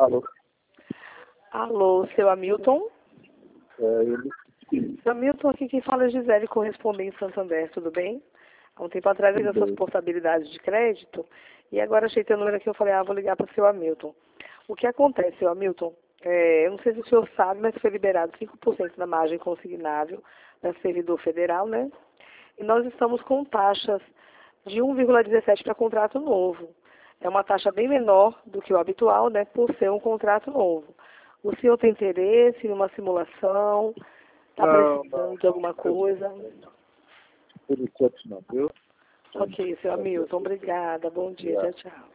Alô? Alô, seu Hamilton? Ele. Seu Hamilton, aqui quem fala é Gisele, correspondente em Santander, tudo bem? Há um tempo atrás eu fiz as suas portabilidades de crédito e agora achei teu número aqui, eu falei, vou ligar para o seu Hamilton. O que acontece, seu Hamilton? Eu não sei se o senhor sabe, mas foi liberado 5% da margem consignável da servidor federal, né? E nós estamos com taxas de 1,17 para contrato novo. É uma taxa bem menor do que o habitual, né, por ser um contrato novo. O senhor tem interesse em uma simulação? Está precisando de alguma coisa? Por enquanto não, viu? Ok, seu Hamilton, obrigada. Bom dia, tchau, tchau.